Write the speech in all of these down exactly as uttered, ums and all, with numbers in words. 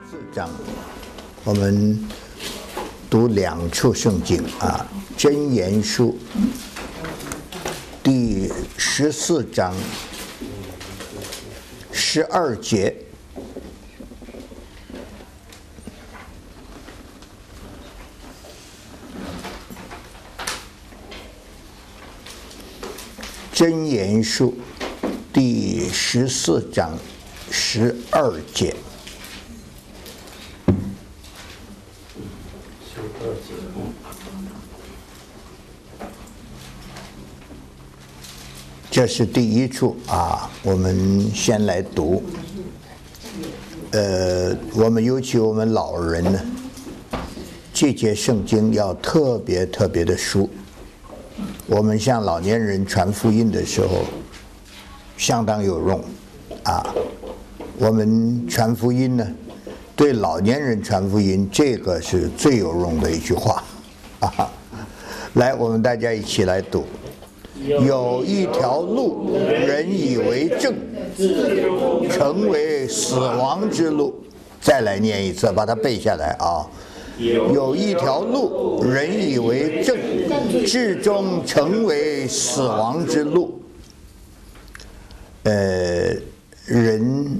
四章，我们读两处圣经啊，《箴言书》第十四章十二节。箴言书第十四章十二节。这是第一处啊，我们先来读。呃，我们尤其我们老人呢，这节圣经要特别特别的熟。我们向老年人传福音的时候，相当有用啊。我们传福音呢，对老年人传福音，这个是最有用的一句话啊。来，我们大家一起来读。有一条路，人以为正，成为死亡之路。再来念一次，把它背下来啊。有一条路，人以为正，至终成为死亡之路。呃，人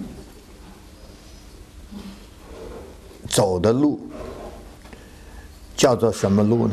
走的路叫做什么路呢？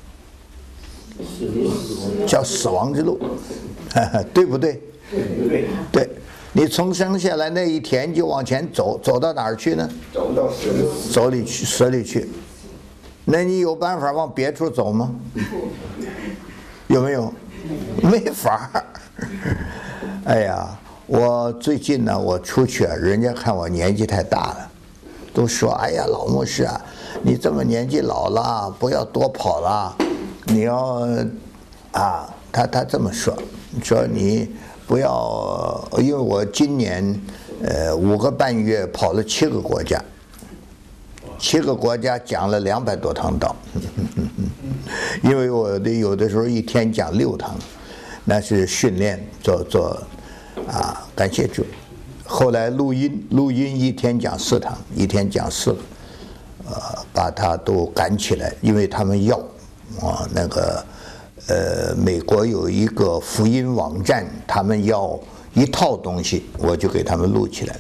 叫死亡之路，对不对？对，你从生下来那一天就往前走，走到哪儿去呢？走到死里，走里去，死里去。那你有办法往别处走吗？有没有？没法。哎呀，我最近呢，我出去啊，人家看我年纪太大了，都说：“哎呀，老牧师啊，你这么年纪老了，不要多跑了。你要啊，他他这么说，说你不要，因为我今年呃五个半月跑了七个国家。”七个国家讲了两百多堂道，因为我的有的时候一天讲六堂，那是训练做做啊，感谢主。后来录音，录音一天讲四堂，一天讲四个，呃，把它都赶起来，因为他们要啊那个呃美国有一个福音网站，他们要一套东西，我就给他们录起来。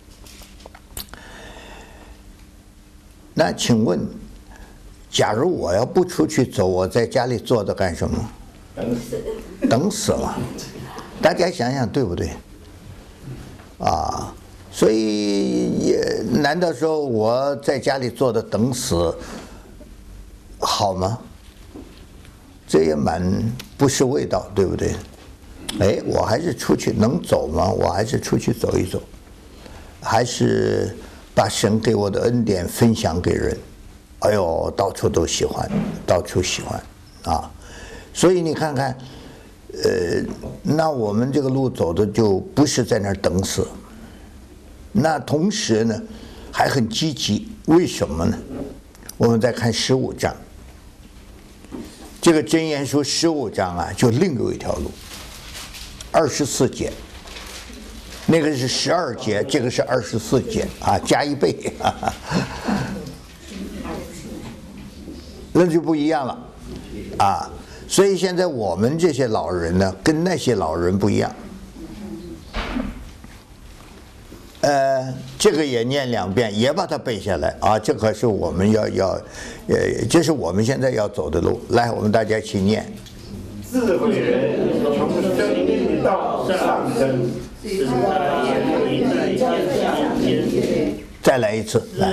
那请问，假如我要不出去走，我在家里坐着干什么？等死，等死了。大家想想对不对？啊，所以也难道说我在家里坐着等死好吗？这也蛮不是味道，对不对？哎，我还是出去，能走吗？我还是出去走一走，还是把神给我的恩典分享给人。哎呦，到处都喜欢，到处喜欢啊！所以你看看，呃，那我们这个路走的就不是在那儿等死，那同时呢还很积极。为什么呢？我们再看十五章，这个箴言书十五章啊，就另有一条路，二十四节。那个是十二节，这个是二十四节啊，加一倍，哈哈，那就不一样了啊。所以现在我们这些老人呢，跟那些老人不一样。呃，这个也念两遍，也把它背下来啊。这可是我们要要，呃，这是我们现在要走的路。来，我们大家一起念： 智慧人从生命道上升。 再来一次，来。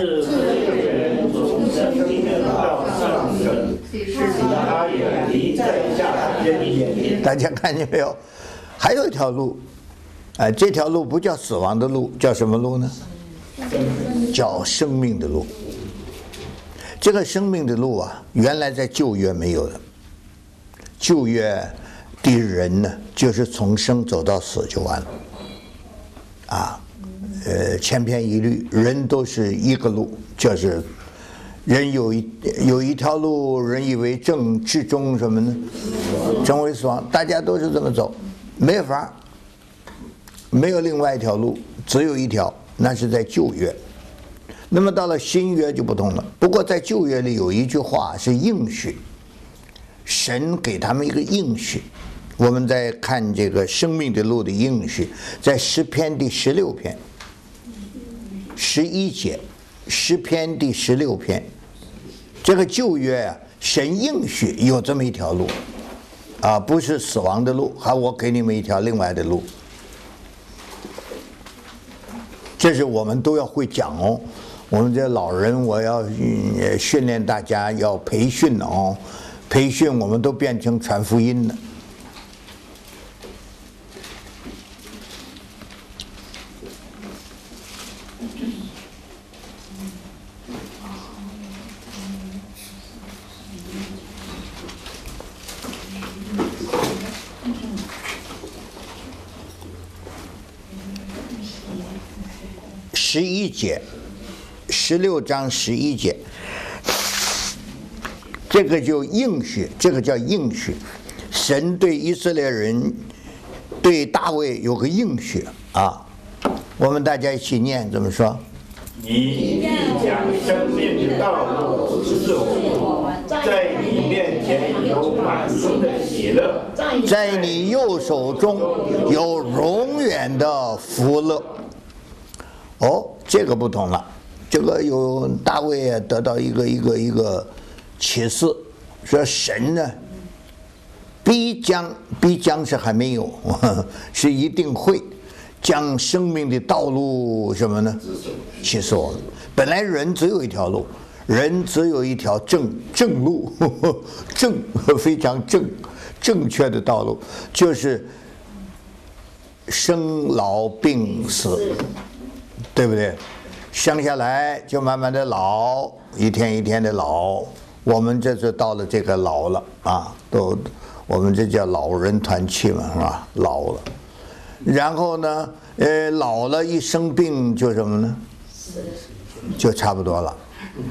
大家看见没有？还有一条路，啊，这条路不叫死亡的路，叫什么路呢？叫生命的路。这个生命的路啊，原来在旧约没有的。旧约的人呢，就是从生走到死就完了。啊，呃，千篇一律，人都是一个路，就是人有一有一条路，人以为正，至终什么呢？成为死亡。大家都是这么走，没法，没有另外一条路，只有一条，那是在旧约。 那么到了新约就不同了。不过在旧约里有一句话是应许，神给他们一个应许。我们在看这个生命的路的应许，在诗篇第十六篇十一节，诗篇第十六篇，这个旧约啊，神应许有这么一条路，啊，不是死亡的路，还我给你们一条另外的路。这是我们都要会讲哦。我们这老人，我要训练大家要培训哦，培训我们都变成传福音了。十一节，十六章十一节，这个就应许，这个叫应许。神对以色列人，对大卫有个应许啊。我们大家一起念，怎么说？ 你必将生命的道路指示我，在你面前有满足的喜乐， 在你右手中有永远的福乐。哦，这个不同了，这个有大卫啊得到一个一个一个启示，说神呢必将必将是还没有，是一定会将生命的道路什么呢？启示我们。本来人只有一条路，人只有一条正正路，正非常正正确的道路，就是生老病死。对不对？生下来就慢慢的老，一天一天的老。我们这就到了这个老了啊，都我们这叫老人团契嘛，是吧？老了，然后呢，呃，老了一生病就什么呢？就差不多了，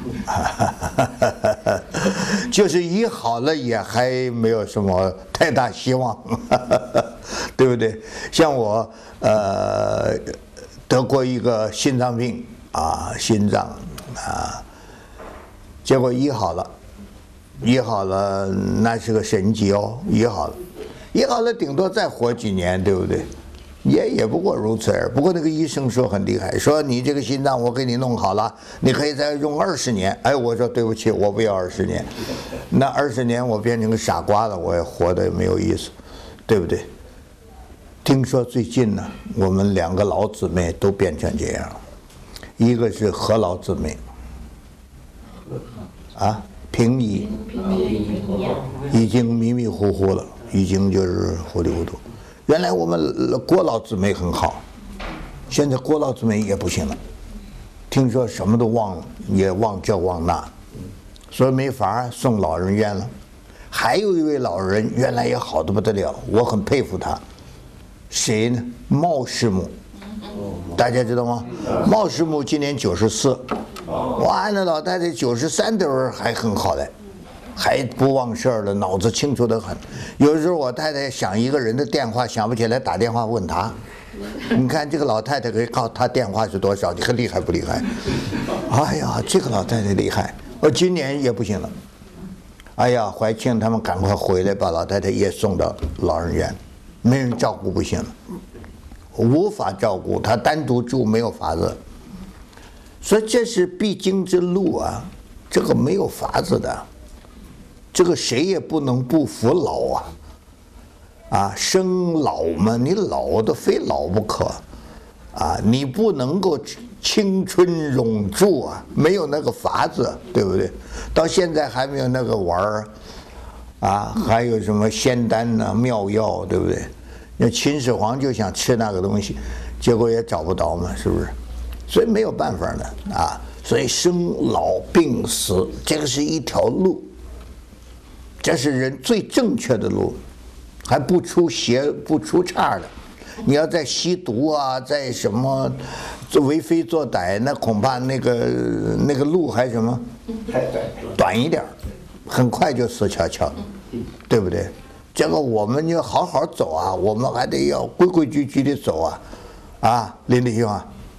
就是医好了也还没有什么太大希望，对不对？像我呃。得过一个心脏病啊，心脏啊，结果医好了，医好了，那是个神迹哦，医好了，医好了，顶多再活几年，对不对？也也不过如此而已。不过那个医生说很厉害，说你这个心脏我给你弄好了，你可以再用二十年。哎，我说对不起，我不要二十年，那二十年我变成个傻瓜了，我也活得没有意思，对不对？听说最近呢，我们两个老姊妹都变成这样，一个是何老姊妹，啊，平姨，已经迷迷糊糊了，已经就是糊里糊涂。原来我们郭老姊妹很好，现在郭老姊妹也不行了，听说什么都忘了，也忘这忘那，所以没法送老人院了。还有一位老人原来也好得不得了，我很佩服他。谁呢？茂师母，大家知道吗？茂师母今年九十四，哇，那老太太九十三的时候还很好嘞，还不忘事儿了，脑子清楚得很。有时候我太太想一个人的电话想不起来，打电话问他。你看这个老太太可以告她电话是多少？你看厉害不厉害？哎呀，这个老太太厉害，我今年也不行了。哎呀，怀庆他们赶快回来，把老太太也送到老人院。没人照顾不行了，无法照顾，他单独住没有法子，所以这是必经之路啊，这个没有法子的，这个谁也不能不服老啊，啊，生老嘛，你老的非老不可，啊，你不能够青春永驻啊，没有那个法子，对不对？到现在还没有那个玩儿。啊，还有什么仙丹呐、妙药，对不对？那秦始皇就想吃那个东西，结果也找不到嘛，是不是？所以没有办法的啊。所以生老病死，这个是一条路，这是人最正确的路，还不出邪不出岔的。你要在吸毒啊，在什么为非作歹，那恐怕那个那个路还什么短一点，很快就死翘翘，对不对？这个我们要好好走啊，我们还得要规规矩矩的走啊，啊，林弟兄啊，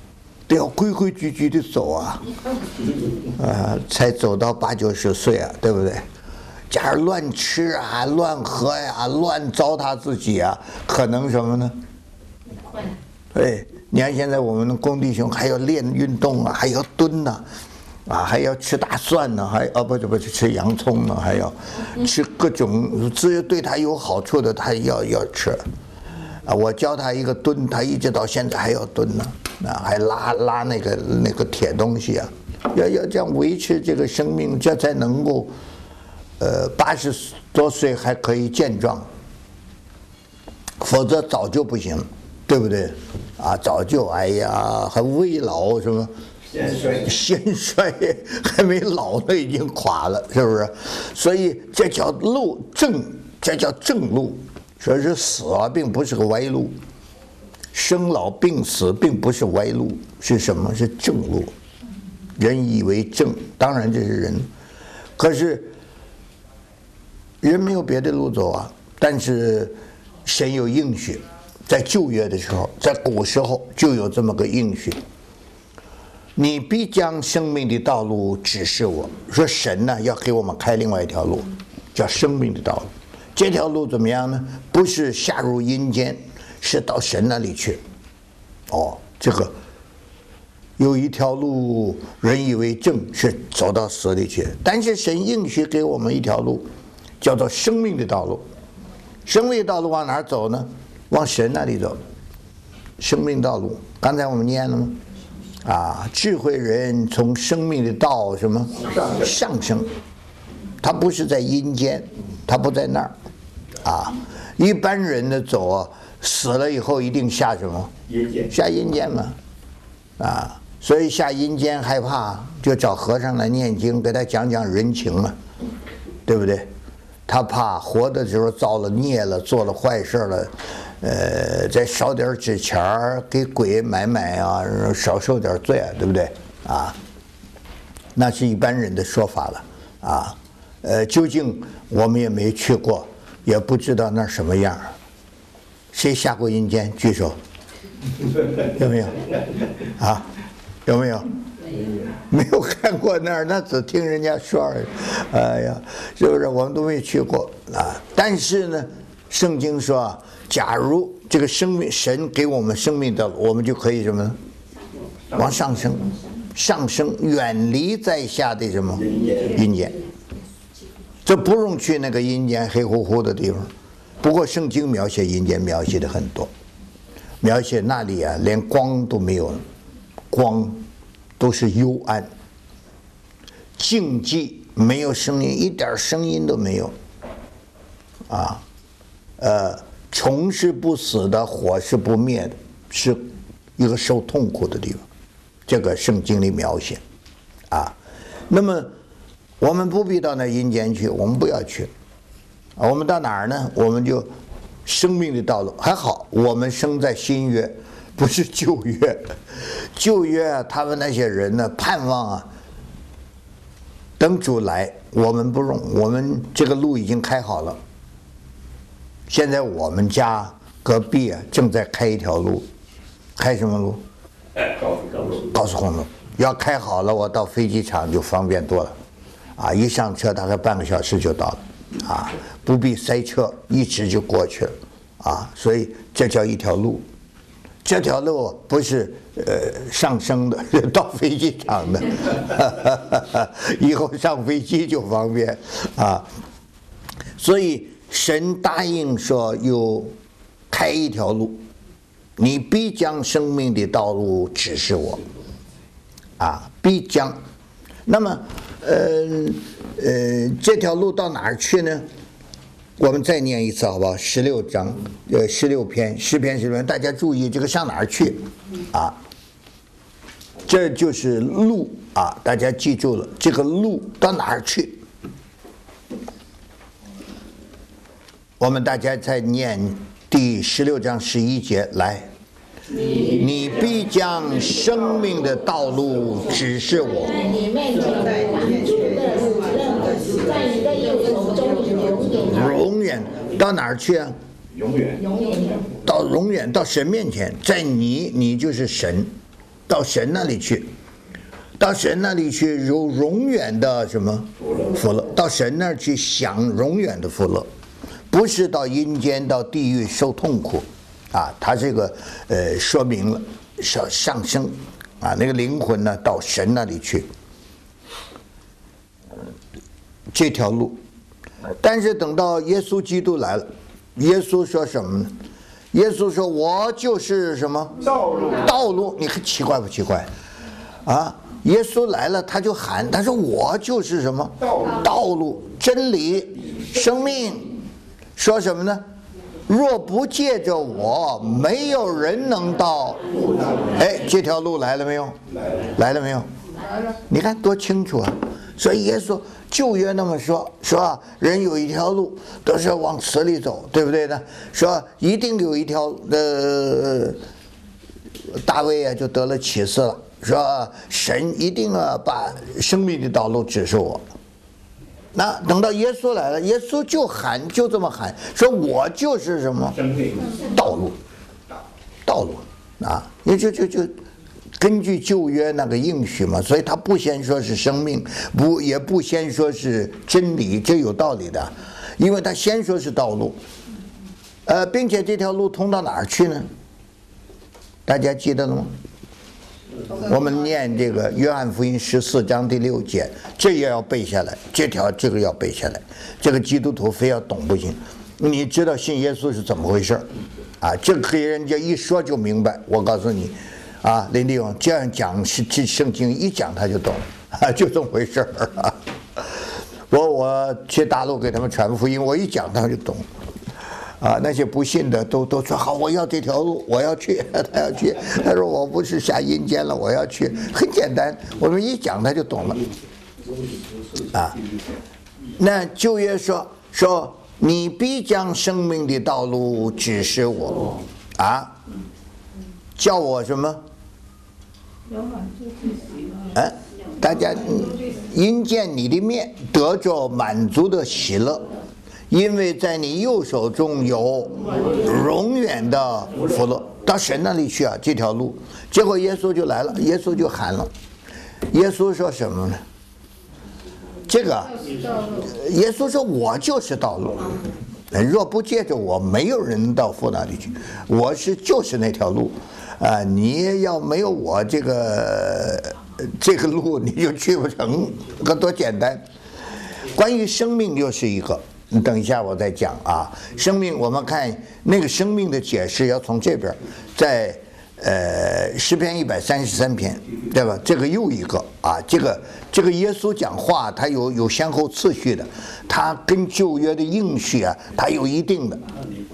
都要规规矩矩的走啊，呃，才走到八九十岁啊，对不对？假如乱吃啊、乱喝呀、乱糟蹋自己啊，可能什么呢？对，你看现在我们的工弟兄还要练运动啊，还要蹲呐、啊，啊，还要吃大蒜呢、啊，还啊不不吃洋葱呢、啊，还要吃各种只有对他有好处的，他要要吃。啊，我教他一个蹲，他一直到现在还要蹲呢，啊，还拉拉那个那个铁东西啊，要要这样维持这个生命，这才能够。呃，八十多岁还可以健壮，否则早就不行，对不对？啊，早就哎呀，还未老什么， 先衰， 先衰，还没老呢，已经垮了，是不是？所以这叫路正，这叫正路。所以说死啊，并不是个歪路，生老病死并不是歪路，是什么？是正路。人以为正，当然这是人，可是。人没有别的路走啊，但是神有应许，在旧约的时候，在古时候就有这么个应许。你必将生命的道路指示我，说神呢要给我们开另外一条路，叫生命的道路。这条路怎么样呢？不是下入阴间，是到神那里去。哦，这个有一条路，人以为正，是走到死里去。但是神应许给我们一条路。叫做生命的道路，生命的道路往哪儿走呢？往神那里走。生命道路，刚才我们念了吗？啊，智慧人从生命的道什么上升，他不是在阴间，他不在那儿。啊，一般人的走啊，死了以后一定下什么？ 阴间。 下阴间嘛，啊，所以下阴间害怕，就找和尚来念经，给他讲讲人情嘛，对不对？他怕活的时候造了孽了，做了坏事了，呃，再烧点纸钱儿给鬼买买啊，少受点罪啊，对不对？啊，那是一般人的说法了啊。呃，究竟我们也没去过，也不知道那什么样。谁下过阴间？举手。有没有？啊，有没有？没有看过那儿，那只听人家说而已。哎呀，是不是？我们都没去过啊。但是呢，圣经说，假如这个生命神给我们生命的，我们就可以什么呢？往上升，上升，远离在下的什么阴间。这不用去那个阴间黑乎乎的地方。不过圣经描写阴间描写的很多，描写那里啊，连光都没有，光。都是幽暗，静寂，没有声音，一点声音都没有。啊，呃，虫是不死的，火是不灭的，是一个受痛苦的地方。这个圣经里描写，啊，那么我们不必到那阴间去，我们不要去，我们到哪儿呢？我们就生命的道路还好，我们生在新约。不是旧约，旧约啊，他们那些人呢，盼望啊，等主来，我们不用，我们这个路已经开好了。现在我们家隔壁啊，正在开一条路，开什么路？ 高速高速公路要开好了，我到飞机场就方便多了，啊，一上车大概半个小时就到了，啊，不必塞车，一直就过去了，啊，所以这叫一条路。这条路不是呃上升的，是到飞机场的，以后上飞机就方便啊。所以神答应说有开一条路，你必将生命的道路指示我，啊，必将。那么呃呃这条路到哪儿去呢？我们再念一次好不好？十六章，呃，十六篇，诗篇十六篇，大家注意这个上哪儿去？啊，这就是路啊，大家记住了，这个路到哪儿去？我们大家再念第十六章十一节来。你必将生命的道路指示我。 在你面前挡住的任何事，在你的右手中永远。 永远到哪儿去啊？ 永远， 永远。 到永远到神面前，在你，你就是神， 到神那里去，到神那里去有永远的什么福乐，到神那儿去享永远的福乐，不是到阴间到地狱受痛苦啊。他这个呃说明了上上升啊，那个灵魂呢到神那里去这条路。但是等到耶稣基督来了，耶稣说什么呢？耶稣说：“我就是什么道路？ 道路。”你看奇怪不奇怪？啊，耶稣来了，他就喊，他说：“我就是什么道路？ 道路、真理、生命。”说什么呢？若不借着我，没有人能到。哎，这条路来了没有？来了没有？来了。你看多清楚啊！所以耶稣旧约那么说，说人有一条路都是往死里走，对不对呢？说一定有一条呃，大卫啊就得了启示了，说神一定啊把生命的道路指示我。那等到耶稣来了，耶稣就喊，就这么喊，说我就是什么道路，道路啊，也就就就。根据旧约那个应许嘛，所以他不先说是生命，不也不先说是真理，这有道理的，因为他先说是道路，呃，并且这条路通到哪儿去呢？大家记得了吗？我们念这个约翰福音十四章第六节，这也要背下来，这条这个要背下来，这个基督徒非要懂不行。你知道信耶稣是怎么回事啊？这个给人家一说就明白，我告诉你。啊，林立勇这样讲是这圣经一讲他就懂，啊，就这么回事儿啊。我我去大陆给他们传福音，我一讲他们就懂，啊，那些不信的都都说好，我要这条路，我要去，他要去，他说我不是下阴间了，我要去，很简单，我们一讲他就懂了，啊。那旧约说说你必将生命的道路指示我，啊。叫我什么？哎，大家因见你的面得着满足的喜乐，因为在你右手中有永远的福乐。到神那里去啊，这条路。结果耶稣就来了，耶稣就喊了。耶稣说什么呢？这个，耶稣说：“我就是道路。若不借着我，没有人到父那里去。我是就是那条路。”啊，你要没有我这个这个路，你就去不成，可多简单。关于生命又是一个，等一下我再讲啊。生命，我们看那个生命的解释要从这边，在呃诗篇一百三十三篇，对吧？这个又一个啊，这个这个耶稣讲话，他有有先后次序的，他跟旧约的应许啊，他有一定的。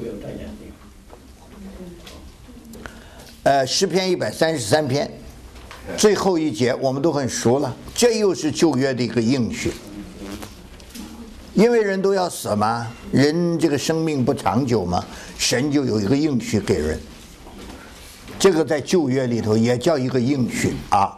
呃，诗篇一百三十三篇最后一节我们都很熟了，这又是旧约的一个应许。因为人都要死嘛，人这个生命不长久嘛，神就有一个应许给人。这个在旧约里头也叫一个应许啊。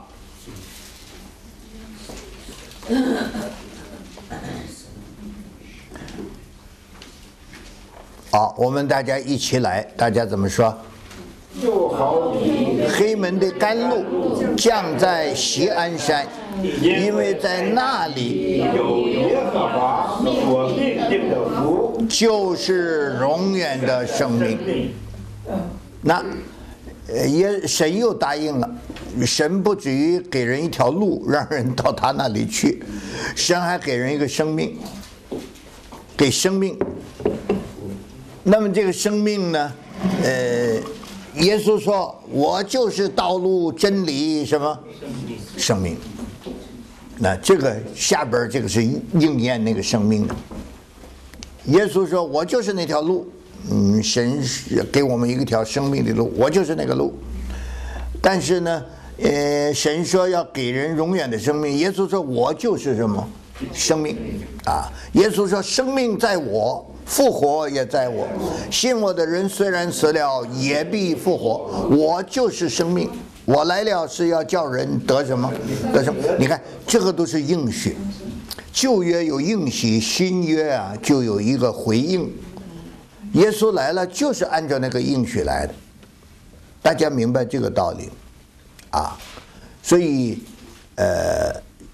好，我们大家一起来，大家怎么说？ 就好比黑门的甘露降在锡安山，因为在那里有耶和华所命定的福， 就是永远的生命。那也神又答应了，神不至于给人一条路让人到他那里去，神还给人一个生命，给生命。那么这个生命呢，呃。耶稣说：“我就是道路、真理，什么生命？”那这个下边这个是应验那个生命的。耶稣说：“我就是那条路。”嗯，神给我们一条生命的路，我就是那个路。但是呢，呃，神说要给人永远的生命。耶稣说：“我就是什么生命啊？”耶稣说：“生命在我。”复活也在我，信我的人虽然死了，也必复活。我就是生命，我来了是要叫人得什么？得什么？你看，这个都是应许。旧约有应许，新约啊就有一个回应。耶稣来了，就是按照那个应许来的。大家明白这个道理啊，所以呃，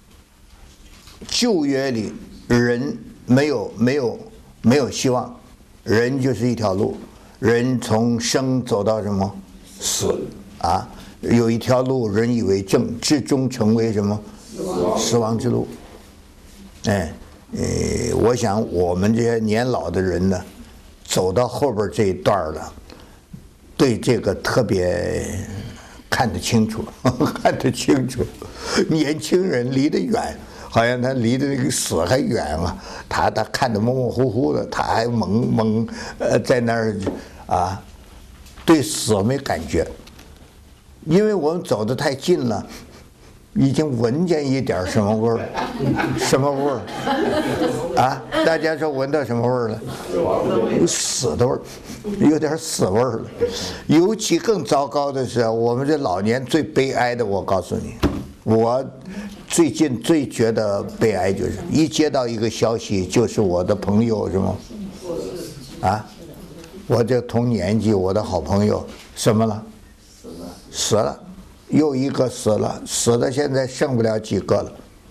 旧约里人没有没有没有希望，人就是一条路，人从生走到什么死啊，有一条路人以为正，至终成为什么死亡之路。哎，呃，我想我们这些年老的人呢，走到后边这一段了，对这个特别看得清楚，看得清楚。年轻人离得远，好像他离得那个死还远啊，他他看得模模糊糊的，他还懵懵呃在那儿啊，对死没感觉，因为我们走得太近了。已经闻见一点什么味儿，什么味儿啊？大家说闻到什么味儿了？有死的味儿，有点死味儿了。尤其更糟糕的是，我们这老年最悲哀的，我告诉你，我最近最觉得悲哀就是一接到一个消息，就是我的朋友什么啊，我这同年纪我的好朋友什么了？死了。又一个死了，死的现在剩不了几个了，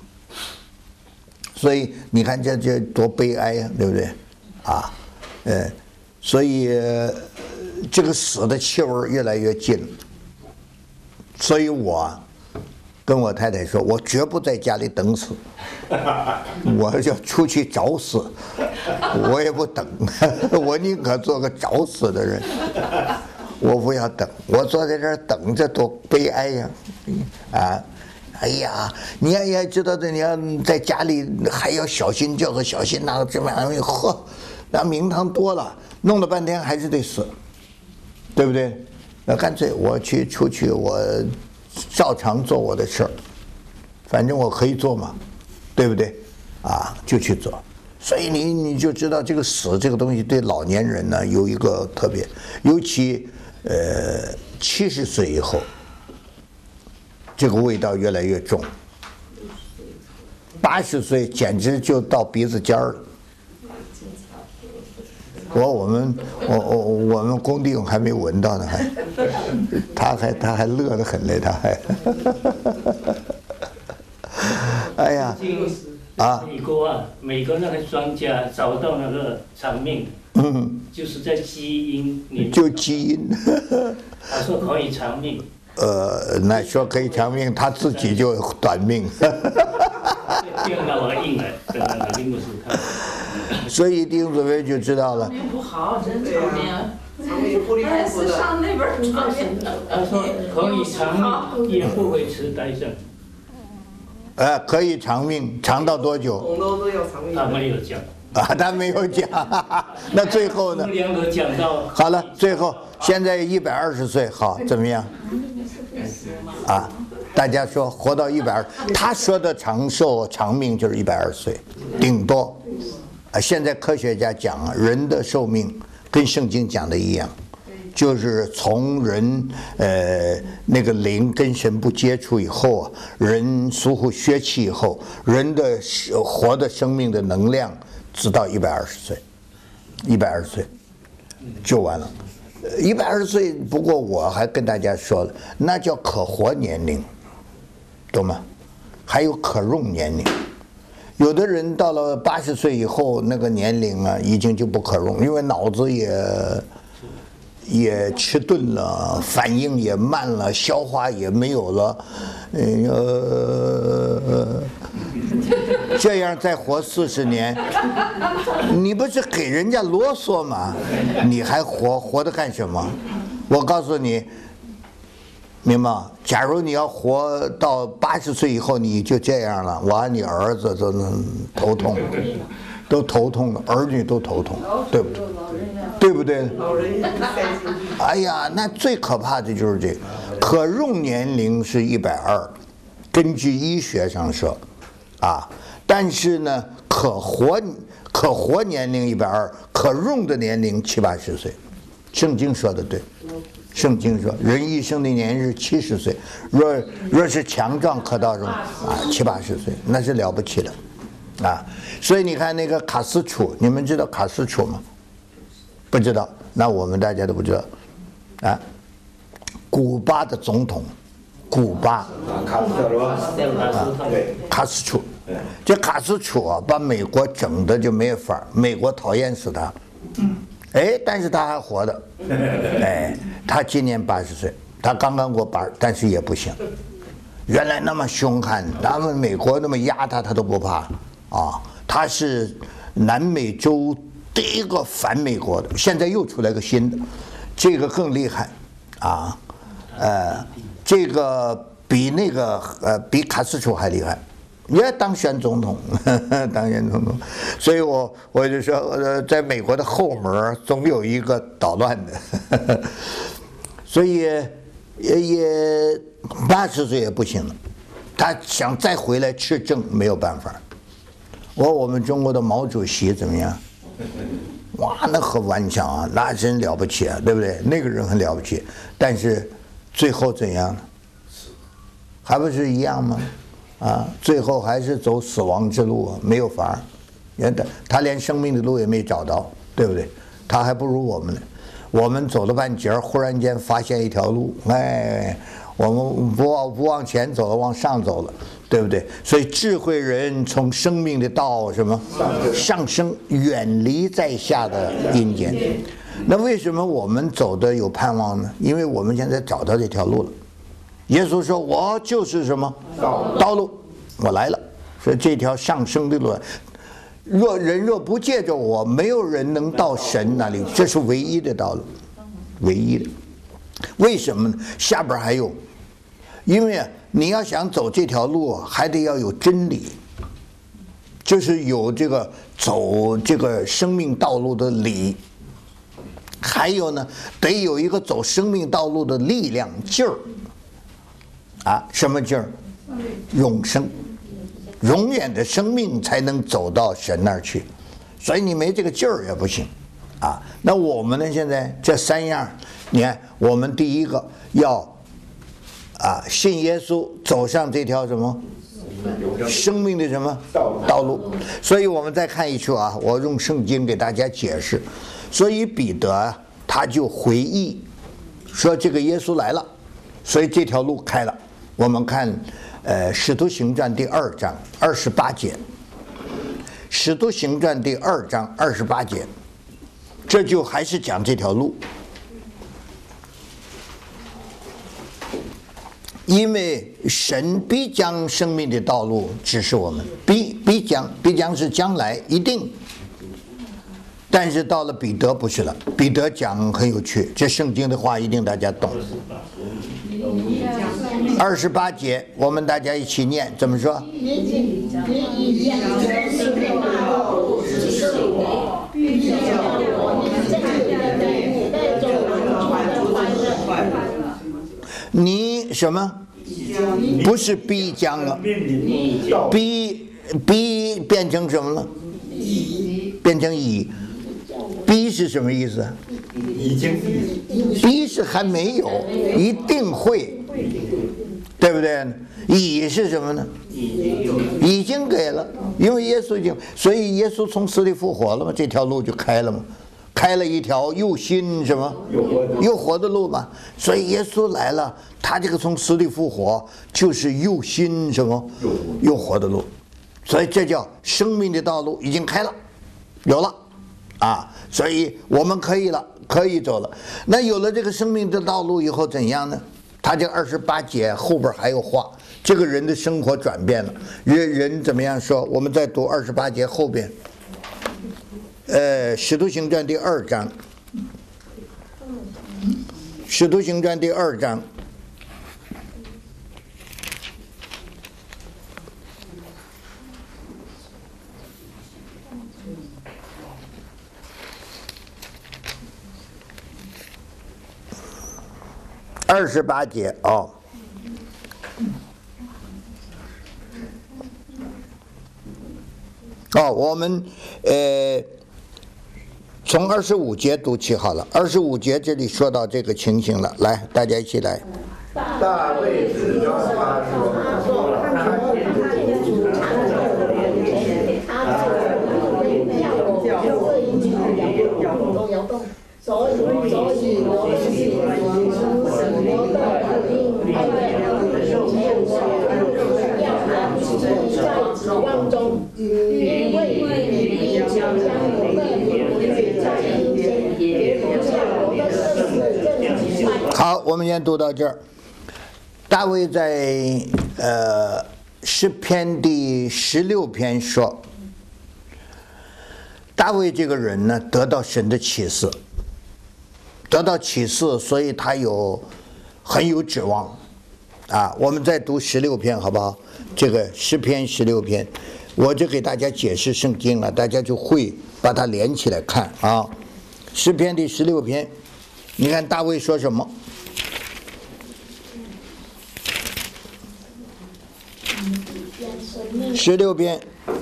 所以你看这这多悲哀呀，对不对？啊，呃，所以、呃、这个死的气味越来越近，所以我跟我太太说，我绝不在家里等死，我要出去找死，我也不等，我宁可做个找死的人。我不要等，我坐在这儿等着多悲哀呀！啊，哎呀，你也也知道的，你要在家里还要小心这个小心那个，这么样呵，那名堂多了，弄了半天还是得死，对不对？那干脆我去出去，我照常做我的事儿，反正我可以做嘛，对不对？啊，就去做。所以你你就知道这个死这个东西对老年人呢有一个特别，尤其。呃，七十岁以后，这个味道越来越重。八十岁简直就到鼻子尖儿了。我我们我我我们工地还没闻到呢，还，他还他还乐得很嘞，他还，哎呀，啊， 美国啊，美国那个专家找到那个长命。 嗯， 就是在基因里面， 就基因。 他说可以长命。 呃，那说可以长命，他自己就短命。 用到我硬了，跟那个林牧师看。 所以弟兄姊妹就知道了。 长命不好，真长命。长命糊里糊涂的。上那边长命。 他说可以长命，也不会痴呆症。 呃，可以长命，长到多久？ 红豆都要长命。 他没有讲。 啊，他没有讲，那最后呢？ 两个讲到好了，最后现在一百二十岁，好怎么样？啊，大家说活到一百二，他说的长寿长命就是一百二十岁，顶多。啊，现在科学家讲啊，人的寿命跟圣经讲的一样，就是从人呃那个灵跟神不接触以后啊，人疏忽血气以后，人的活的生命的能量。直到一百二十岁，一百二十岁就完了。一百二十岁，不过我还跟大家说了，那叫可活年龄，懂吗？还有可用年龄。有的人到了八十岁以后，那个年龄啊，已经就不可用，因为脑子也也迟钝了，反应也慢了，消化也没有了，呃。这样再活四十年，你不是给人家啰嗦吗？你还活活着干什么？我告诉你，明白？假如你要活到八十岁以后，你就这样了，哇，你儿子都能头痛，都头痛了，儿女都头痛，对不对？对不对？哎呀，那最可怕的就是这个，可用年龄是一百二，根据医学上说，啊。但是呢，可活可活年龄一百二，可用的年龄七八十岁，圣经说的对。圣经说，人一生的年日七十岁，若若是强壮，可到什么啊七八十岁，那是了不起了，啊！所以你看那个卡斯楚，你们知道卡斯楚吗？不知道，那我们大家都不知道，啊，古巴的总统， 古巴。 卡斯特罗， 啊， 对， 卡斯楚，这卡斯楚啊，把美国整的就没法，美国讨厌死他。哎，但是他还活着。哎，他今年八十岁，他刚刚过八，但是也不行。原来那么凶悍，咱们美国那么压他，他都不怕啊。他是南美洲第一个反美国的，现在又出来个新的，这个更厉害啊。呃，这个比那个呃比卡斯楚还厉害，也当选总统，呵呵当选总统。所以我我就说，呃，在美国的后门总有一个捣乱的，呵呵所以也也八十岁也不行了，他想再回来执政没有办法。我我们中国的毛主席怎么样？哇，那很顽强啊，那真了不起啊，对不对？那个人很了不起，但是最后怎样呢？还不是一样吗？啊，最后还是走死亡之路，没有法儿。原来他连生命的路也没找到，对不对？他还不如我们呢。我们走了半截，忽然间发现一条路，哎，我们不往不往前走了，往上走了，对不对？所以智慧人从生命的道什么上升，远离在下的阴间。那为什么我们走的有盼望呢？因为我们现在找到这条路了。耶稣说：“我就是什么道路，我来了。”所以这条上升的路，若人若不借着我，没有人能到神那里，这是唯一的道路，唯一的。为什么呢？下边还有，因为你要想走这条路，还得要有真理，就是有这个走这个生命道路的理。还有呢，得有一个走生命道路的力量劲儿。啊，什么劲儿？永生，永远的生命才能走到神那儿去，所以你没这个劲儿也不行，啊。那我们呢？现在这三样，你看，我们第一个要啊信耶稣，走上这条什么生命的什么道路。所以我们再看一处啊，我用圣经给大家解释。所以彼得他就回忆说，这个耶稣来了，所以这条路开了。我们看，呃，《使徒行传》第二章二十八节，《使徒行传》第二章二十八节，这就还是讲这条路，因为神必将生命的道路指示我们，必必将必将是将来一定。但是到了彼得不是了，彼得讲很有趣，这圣经的话一定大家懂。二十八节，我们大家一起念，怎么说？你什么？不是必将了，必必变成什么了？变成已。必是什么意思？ 已经。 必是还没有，一定会，对不对？已是什么呢？已经给了，因为耶稣已经，所以耶稣从死里复活了嘛，这条路就开了嘛，开了一条又新什么又活的路嘛。所以耶稣来了，他这个从死里复活就是又新什么又活的路，所以这叫生命的道路已经开了，有了。啊，所以我们可以了，可以走了。那有了这个生命的道路以后怎样呢？他这二十八节后边还有话，这个人的生活转变了，人人怎么样说？我们再读二十八节后边，呃，《使徒行传》第二章，《使徒行传》第二章。二十八节哦，哦，我们呃从二十五节读起好了。二十五节这里说到这个情形了，来，大家一起来。 大卫子中他说，所以所以我是我的渴望中，因为你必将我的灵魂撇在阴间，也不叫我的圣子正直。 好，我们先读到这儿。大卫在呃诗篇第十六篇说，大卫这个人呢，得到神的启示，得到启示，所以他有很有指望啊。我们再读十六篇好不好？这个诗篇十六篇，我就给大家解释圣经了，大家就会把它连起来看啊。诗篇第十六篇，你看大卫说什么？十六篇，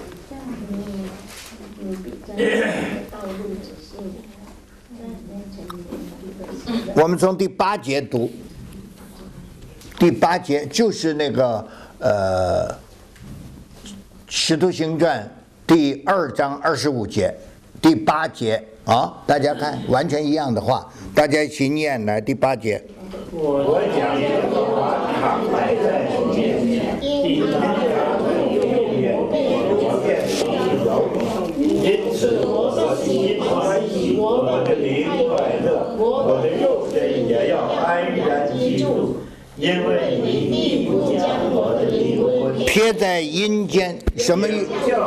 我们从第八节读。第八节就是那个呃，《使徒行传》第二章二十五节，第八节啊，大家看，完全一样的话，大家一起念来。第八节， 我将耶和华常摆在我面前，因他永远我变温柔，因此我心欢喜，我的灵快乐，我的肉身也要安然居住。因为你必不将我的灵魂撇在阴间，什么意？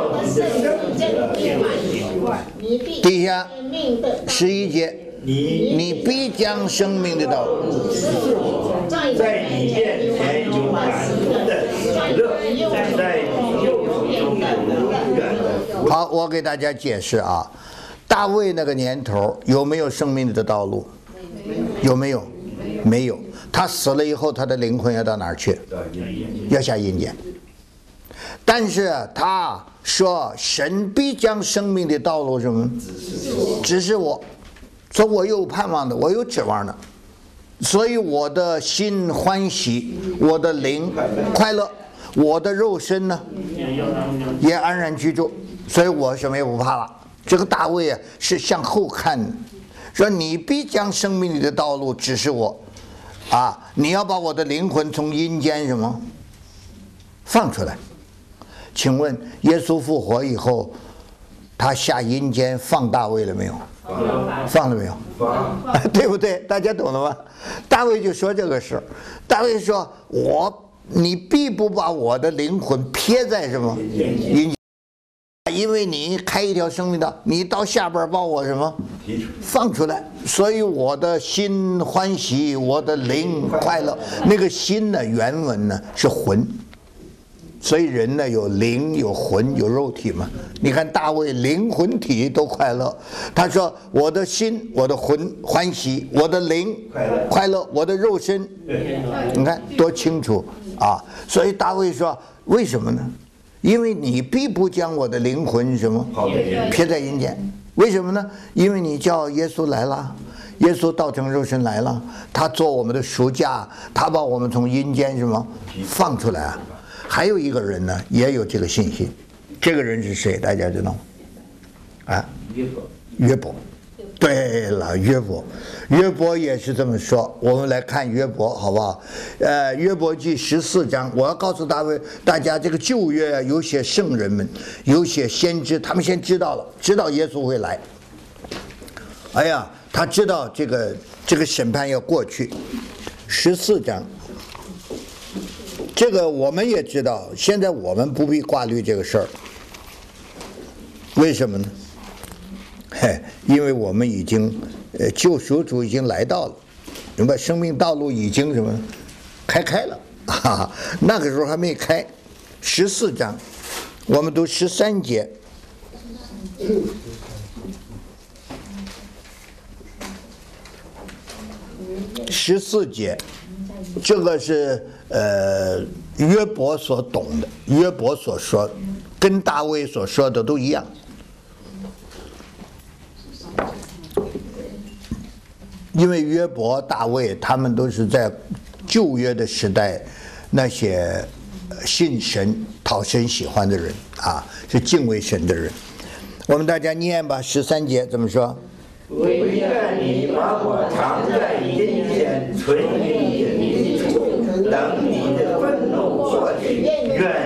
底下十一节，你你必将生命的道路， 在你面前有满足的喜乐，在你右手中有永远的。 好，我给大家解释啊，大卫那个年头有没有生命的道路？有没有？没有。他死了以后，他的灵魂要到哪儿去？要下阴间。但是他说，神必将生命的道路什么？指示我，说我有盼望的，我有指望的，所以我的心欢喜，我的灵快乐，我的肉身呢也安然居住，所以我什么也不怕了。这个大卫啊，是向后看的，说你必将生命里的道路指示我。啊！你要把我的灵魂从阴间什么放出来？请问耶稣复活以后，他下阴间放大卫了没有？放了没有？ 放， 对不对？大家懂了吗？大卫就说这个事儿。大卫说：“我，你必不把我的灵魂撇在什么阴间？因为你开一条生命道，你到下边把我什么放出来，所以我的心欢喜，我的灵快乐。那个心呢，原文呢是魂，所以人呢有灵有魂有肉体嘛。你看大卫灵魂体都快乐，他说我的心我的魂欢喜，我的灵快乐，我的肉身，你看多清楚啊！所以大卫说为什么呢？因为你必不将我的灵魂什么撇在阴间，为什么呢？因为你叫耶稣来了，耶稣道成肉身来了，他做我们的赎价，他把我们从阴间什么放出来啊。还有一个人呢，也有这个信心，这个人是谁？大家知道吗？啊，约伯。约伯。对了，约伯，约伯也是这么说。我们来看约伯，好不好？呃，约伯记十四章，我要告诉大卫大家，这个旧约有些圣人们，有些先知，他们先知道了，知道耶稣会来。哎呀，他知道这个这个审判要过去。十四章，这个我们也知道，现在我们不必挂虑这个事儿。为什么呢？嘿，因为我们已经，呃，救赎主已经来到了，明白？生命道路已经什么开开了啊？那个时候还没开。十四章，我们读十三节。十四节，这个是呃约伯所懂的，约伯所说，跟大卫所说的都一样。因为约伯、大卫他们都是在旧约的时代，那些信神、讨神喜欢的人啊，是敬畏神的人。我们大家念吧，十三节怎么说？ 唯愿你把我藏在阴间，存于隐秘处，等你的愤怒过去。愿你为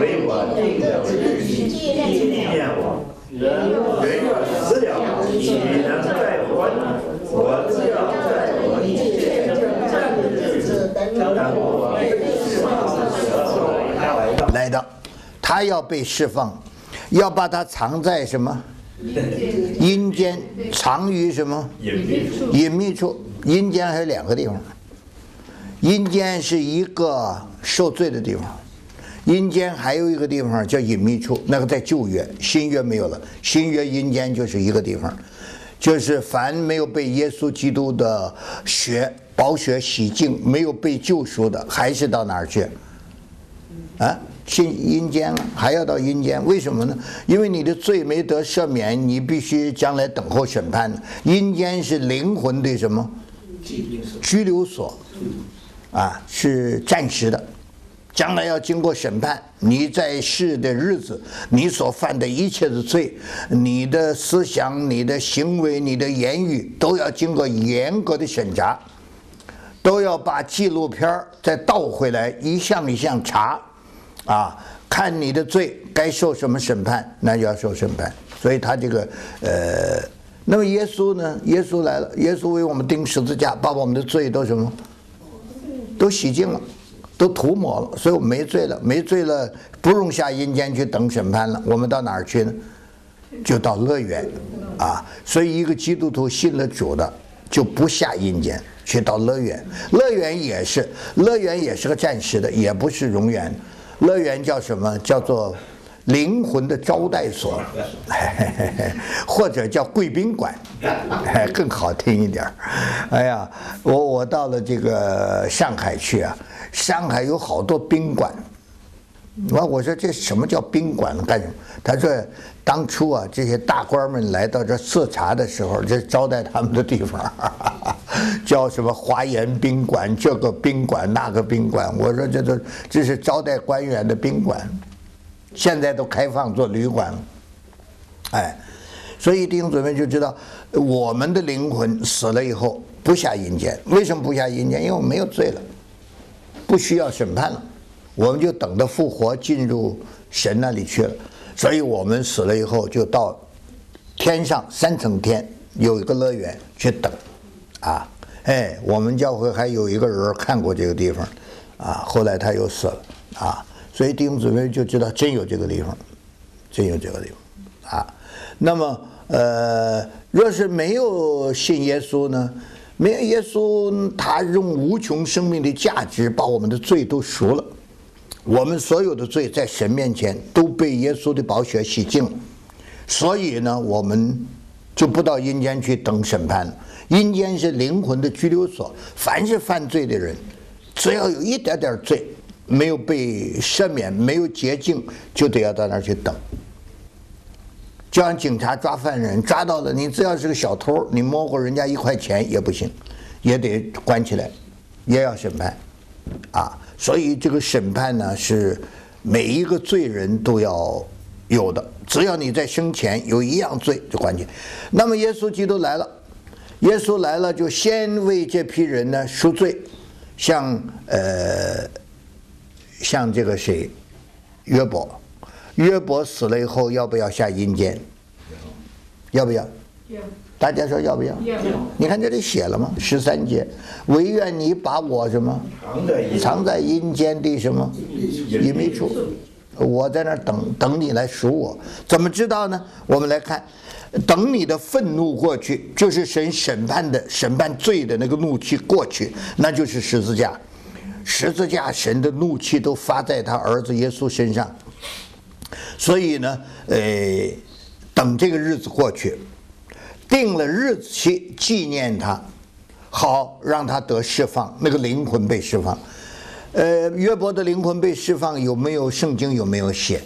为我定的日期，纪念我。人若死了，岂能再活呢？我只要在我一切征战的日子，当我被释放的时候来到。 来到，他要被释放，要把它藏在什么？阴间，藏于什么？ 隐秘处。 隐秘处，阴间还有两个地方。阴间是一个受罪的地方，阴间还有一个地方叫隐秘处，那个在旧约，新约没有了。新约阴间就是一个地方，就是凡没有被耶稣基督的血宝血洗净，没有被救赎的，还是到哪儿去？啊，进阴间了，还要到阴间？为什么呢？因为你的罪没得赦免，你必须将来等候审判。阴间是灵魂的什么？拘留所，啊，是暂时的。将来要经过审判，你在世的日子，你所犯的一切的罪，你的思想、你的行为、你的言语，都要经过严格的审查，都要把纪录片再倒回来，一项一项查，啊，看你的罪该受什么审判，那就要受审判。所以他这个呃，那么耶稣呢？耶稣来了，耶稣为我们钉十字架，把我们的罪都什么，都洗净了。都涂抹了，所以我们没罪了，没罪了，不用下阴间去等审判了。我们到哪儿去呢？就到乐园，啊！所以一个基督徒信了主的，就不下阴间，去到乐园。乐园也是，乐园也是个暂时的，也不是永远。乐园叫什么？叫做灵魂的招待所，或者叫贵宾馆，更好听一点。哎呀，我我到了这个上海去啊。上海有好多宾馆，我我说这什么叫宾馆干什么？他说当初啊，这些大官们来到这视察的时候，这是招待他们的地方，叫什么华严宾馆，这个宾馆那个宾馆。我说这都这是招待官员的宾馆，现在都开放做旅馆了，哎，所以弟兄姊妹就知道，我们的灵魂死了以后不下阴间，为什么不下阴间？因为我们没有罪了。不需要审判了，我们就等着复活进入神那里去了。所以我们死了以后就到天上三层天有一个乐园去等，啊，哎，我们教会还有一个人看过这个地方，啊，后来他又死了，啊，所以弟兄姊妹就知道真有这个地方，真有这个地方，啊，那么呃，若是没有信耶稣呢？没有耶稣，他用无穷生命的价值把我们的罪都赎了，我们所有的罪在神面前都被耶稣的宝血洗净了，所以呢，我们就不到阴间去等审判了。阴间是灵魂的拘留所，凡是犯罪的人，只要有一点点罪没有被赦免，没有洁净，就得要到那儿去等。就像警察抓犯人，抓到了你，只要是个小偷，你摸过人家一块钱也不行，也得关起来，也要审判，啊，所以这个审判呢是每一个罪人都要有的，只要你在生前有一样罪就关起来。那么耶稣基督来了，耶稣来了就先为这批人呢赎罪，像呃像这个谁，约伯。约伯死了以后要不要下阴间？要不要？要。大家说要不要？要。你看这里写了吗？十三节，唯愿你把我什么藏在阴间的什么隐秘处，我在那儿等等你来赎我。怎么知道呢？我们来看，等你的愤怒过去，就是神审判的审判罪的那个怒气过去，那就是十字架。十字架神的怒气都发在他儿子耶稣身上。所以呢，呃，等这个日子过去，定了日期纪念他，好让他得释放，那个灵魂被释放。呃，约伯的灵魂被释放，有没有圣经有没有写？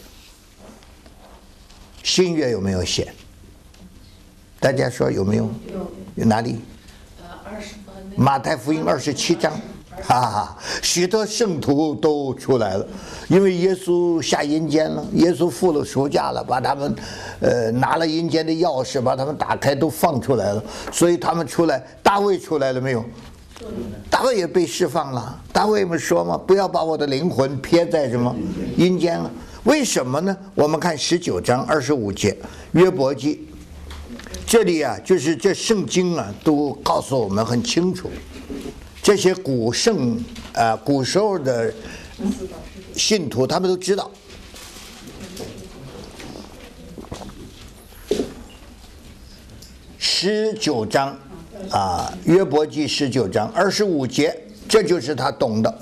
新约有没有写？大家说有没有？有哪里？马太福音二十七章。哈哈，许多圣徒都出来了，因为耶稣下阴间了，耶稣付了赎价了，把他们，呃，拿了阴间的钥匙，把他们打开，都放出来了，所以他们出来。大卫出来了没有？大卫也被释放了。大卫们说嘛，不要把我的灵魂撇在什么阴间了。 为什么呢？我们看十九章二十五节，约伯记，这里啊，就是这圣经啊，都告诉我们很清楚，这些古圣啊、呃、古时候的信徒，他们都知道。十九章啊，约伯记十九章二十五节，这就是他懂的。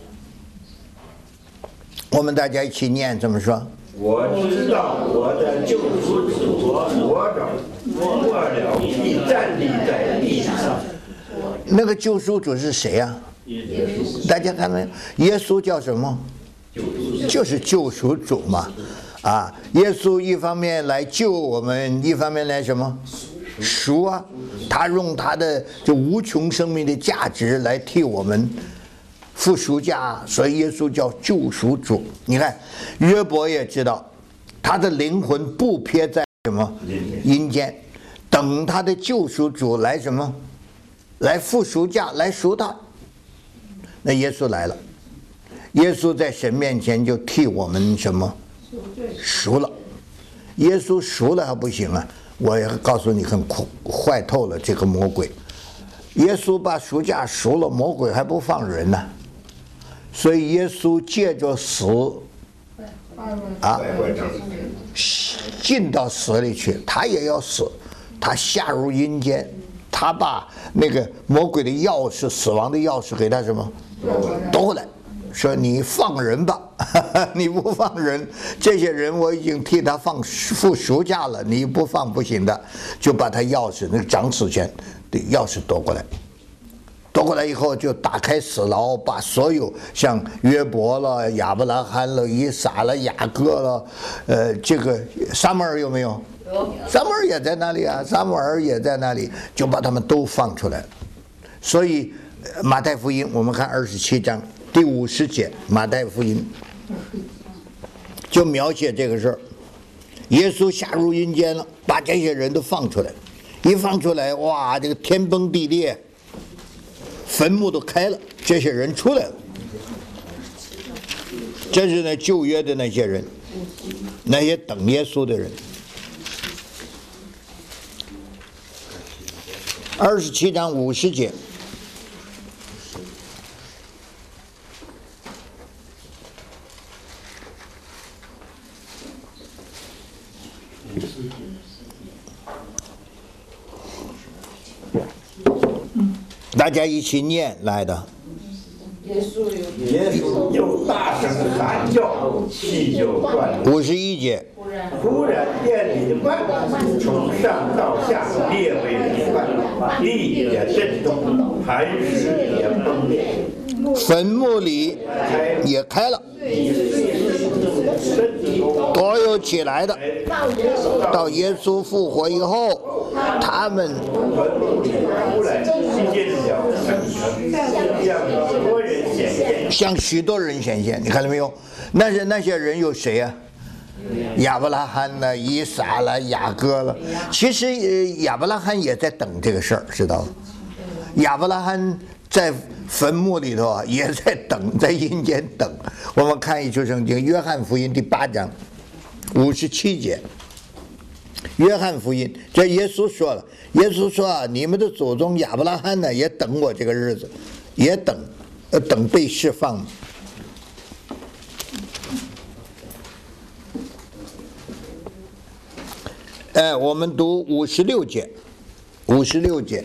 我们大家一起念，怎么说？ 我知道我的救赎主活着，活了，必站立在地上。 那个救赎主是谁呀、啊？大家看到没有？耶稣叫什么？就是救赎主嘛。啊，耶稣一方面来救我们，一方面来什么？赎啊！他用他的这无穷生命的价值来替我们付赎价，所以耶稣叫救赎主。你看，约伯也知道，他的灵魂不撇在什么阴间，等他的救赎主来什么，来付赎价，来赎他。那耶稣来了，耶稣在神面前就替我们什么赎了。耶稣赎了还不行啊！我也告诉你，很苦坏透了这个魔鬼。耶稣把赎价赎了，魔鬼还不放人呢。所以耶稣借着死啊，进到死里去，他也要死，他下入阴间，他把那个魔鬼的钥匙、死亡的钥匙给他什么夺回来，说你放人吧，你不放人，这些人我已经替他放付赎价了，你不放不行的，就把他钥匙那个掌死权的钥匙夺过来。夺过来以后，就打开死牢，把所有像约伯了、亚伯拉罕了、以撒了、雅各了，呃，这个撒母耳有没有？撒母耳也在那里啊，撒母耳也在那里，就把他们都放出来。所以马太福音我们看二十七章第五十节，马太福音就描写这个事儿。耶稣下入阴间了，把这些人都放出来，一放出来，哇，这个天崩地裂。坟墓都开了，这些人出来了。这是那旧约的那些人，那些等耶稣的人。二十七章五十节，大家一起念来的。 耶稣又大声喊叫，气就断了。 五十一节。 忽然殿里的万物从上到下裂为两半，地也震动，磐石也崩裂， 坟墓里也开了，都有起来的。到耶稣复活以后，他们出来进了圣城，向多人显现。 向许多人显现，你看到没有？那是那些人有谁啊？亚伯拉罕了、以撒了、雅各了。其实亚伯拉罕也在等这个事儿，知道吗？亚伯拉罕在坟墓里头啊，也在等，在阴间等。我们看一处圣经，约翰福音第八章五十七节。约翰福音，这耶稣说了，耶稣说啊，你们的祖宗亚伯拉罕呢，也等我这个日子，也等，呃，等被释放。哎，我们读五十六节，五十六节，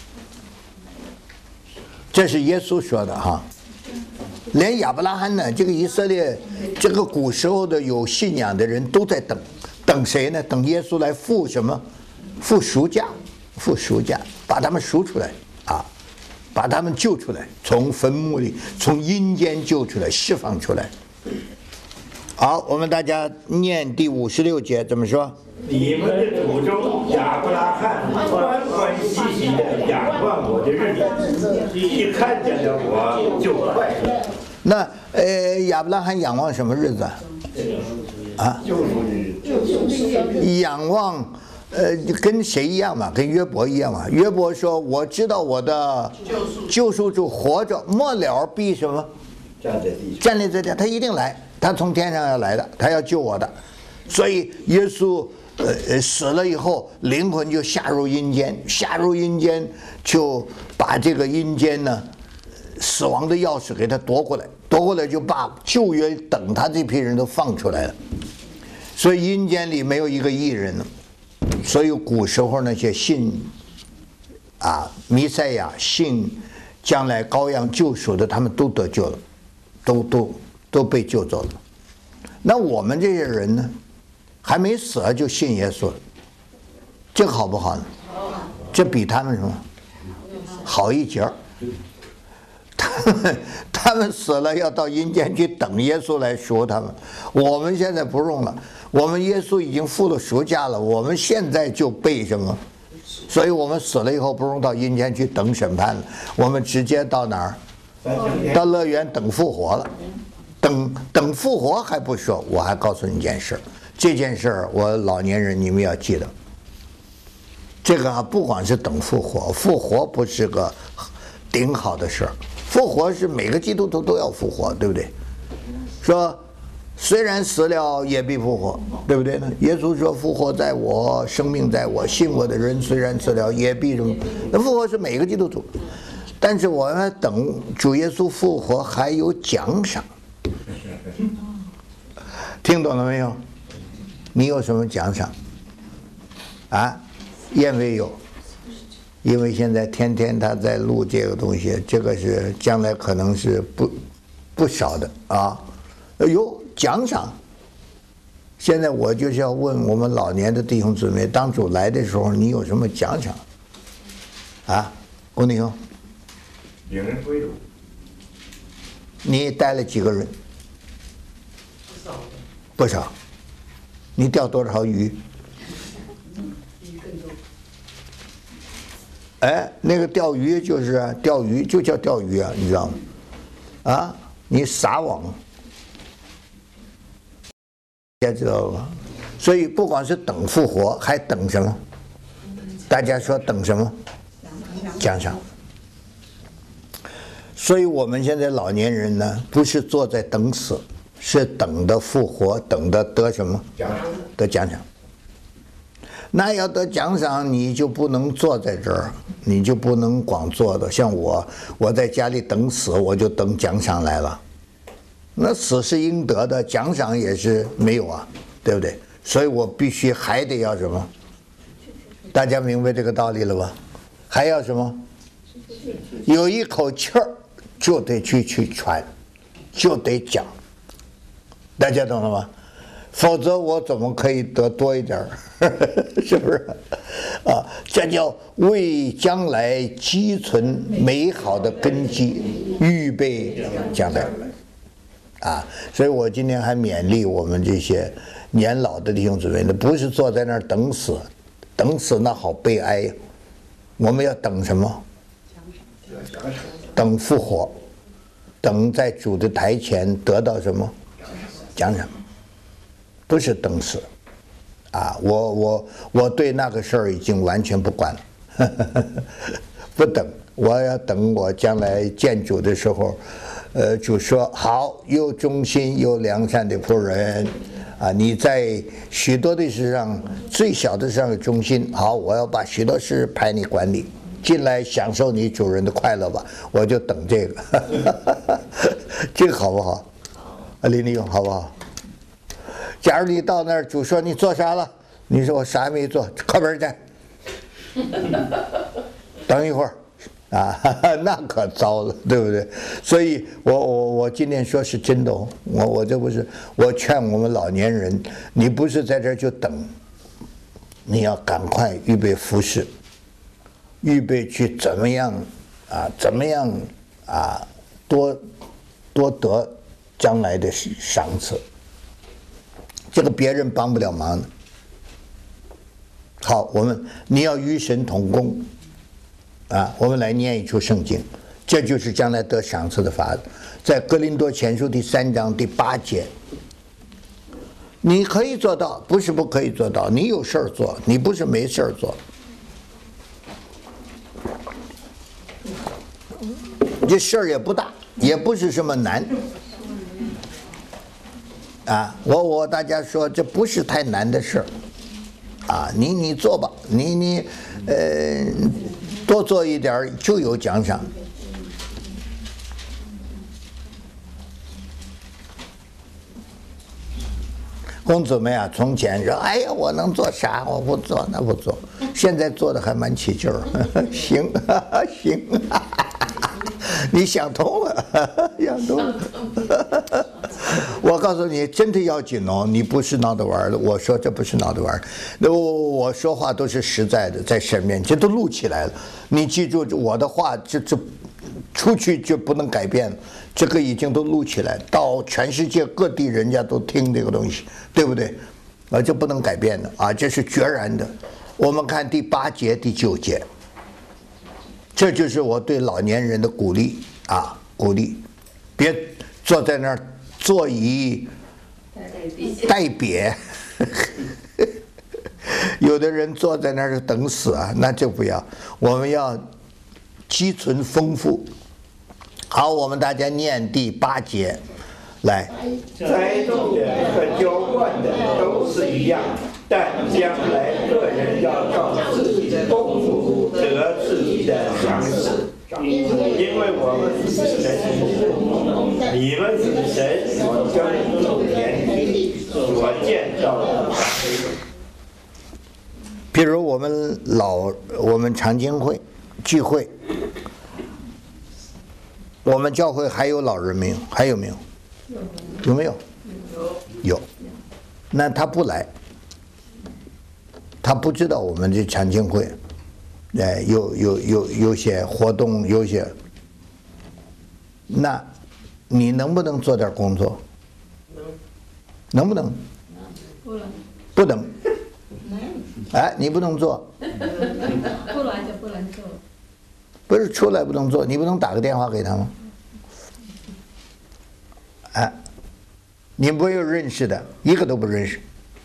这是耶稣说的哈。连亚伯拉罕呢，这个以色列，这个古时候的有信仰的人都在等，等谁呢？等耶稣来付什么？付赎价，付赎价，把他们赎出来啊，把他们救出来，从坟墓里，从阴间救出来，释放出来。好，我们大家念第五十六节怎么说？ 你们的祖宗亚伯拉罕欢欢喜喜地仰望我的日子，一看见了我就快乐。 那呃，亚伯拉罕仰望什么日子？啊？仰望，呃，跟谁一样嘛？跟约伯一样嘛？约伯说：“我知道我的救赎主活着，末了必什么？站立在地，他一定来。” 他从天上要来的，他要救我的。所以耶稣呃死了以后，灵魂就下入阴间，下入阴间就把这个阴间呢死亡的钥匙给他夺过来，夺过来就把旧约等他这批人都放出来了。所以阴间里没有一个义人了。所以古时候那些信啊弥赛亚、信将来羔羊救赎的，他们都得救了，都都都被救走了。那我们这些人呢，还没死就信耶稣了，这个好不好呢？这比他们什么好一截儿。他们他们死了要到阴间去等耶稣来赎他们，我们现在不用了，我们耶稣已经付了赎价了，我们现在就被什么？所以我们死了以后不用到阴间去等审判了，我们直接到哪儿？到乐园等复活了。等等复活还不说，我还告诉你一件事，这件事儿我老年人你们要记得。这个啊，不管是等复活，复活不是个顶好的事儿。复活是每个基督徒都要复活，对不对？说虽然死了也必复活，对不对呢？耶稣说复活在我，生命在我，信我的人虽然死了也必什么？那复活是每个基督徒，但是我们等主耶稣复活还有奖赏。听懂了没有？你有什么奖赏？啊，燕尾有。因为现在天天他在录这个东西，这个是将来可能是不不少的啊。有奖赏。现在我就是要问我们老年的弟兄姊妹，当主来的时候，你有什么奖赏？啊，龚弟兄， 领人归主。 你带了几个人？ 不少。 不少。你钓多少鱼？哎，那个钓鱼就是啊，钓鱼就叫钓鱼啊，你知道吗？啊，你撒网，大家知道吧？所以不管是等复活，还等什么？大家说等什么？奖赏。所以我们现在老年人呢，不是坐在等死，是等的复活，等的得什么？ 奖赏。 得奖赏。那要得奖赏，你就不能坐在这儿，你就不能光坐的。像我，我在家里等死，我就等奖赏来了。那死是应得的，奖赏也是没有啊，对不对？所以我必须还得要什么？大家明白这个道理了吧？还要什么？有一口气儿就得去去传，就得讲。大家懂了吗？否则我怎么可以得多一点儿？是不是？啊，这叫为将来积存美好的根基，预备将来。啊，所以我今天还勉励我们这些年老的弟兄姊妹呢，不是坐在那儿等死，等死那好悲哀呀。我们要等什么？等复活，等在主的台前得到什么奖赏。不是等死，啊，我我我对那个事儿已经完全不管了，呵呵呵不等，我要等我将来见主的时候，呃，主说好，又忠心又良善的仆人，啊，你在许多的事上最小的事上有忠心，好，我要把许多事派你管理，进来享受你主人的快乐吧，我就等这个，呵呵呵这个好不好？啊，林立勇好不好？假如你到那儿，主说你做啥了？你说我啥也没做，靠边去。等一会儿，啊，那可糟了，对不对？所以我我我今天说是真的哦，我我这不是我劝我们老年人，你不是在这儿就等，你要赶快预备服侍，预备去怎么样啊？怎么样啊？多多得将来的赏赐。这个别人帮不了忙的。好，我们你要与神同工，啊，我们来念一处圣经，这就是将来得赏赐的法子。在哥林多前书第三章第八节，你可以做到，不是不可以做到，你有事儿做，你不是没事儿做。这事儿也不大，也不是什么难。 啊，我我大家说这不是太难的事儿，啊，你你做吧，你你呃多做一点就有奖赏。公子们啊，从前说：“哎呀，我能做啥？我不做，那不做。”现在做的还蛮起劲儿，行行，你想通了，想通了。我告诉你，真的要紧哦，你不是闹着玩的。我说这不是闹着玩，那我我说话都是实在的，在神面前都录起来了。你记住，我的话这这出去就不能改变了。这个已经都录起来，到全世界各地人家都听这个东西，对不对？啊，这不能改变的啊，这是决然的。我们看第八节、第九节，这就是我对老年人的鼓励啊，鼓励，别坐在那儿坐以待瘪。有的人坐在那儿等死啊，那就不要。我们要积存丰富。好，我们大家念第八节，来。 栽种的和浇灌的都是一样，但将来个人要照自己的功夫得自己的赏赐。因为我们是神的工，你们是神所耕种田地所建造的。 比如我们老我们常经会聚会。我们教会还有老人没有？还有没有？有没有？有。那他不来，他不知道我们这常青会，哎，有有有有些活动，有些。那，你能不能做点工作？能不能？ 不能。 不能。哎，你不能做。 不来就不能做。 不是出来不能做，你不能打个电话给他吗？哎，你没有认识的，一个都不认识。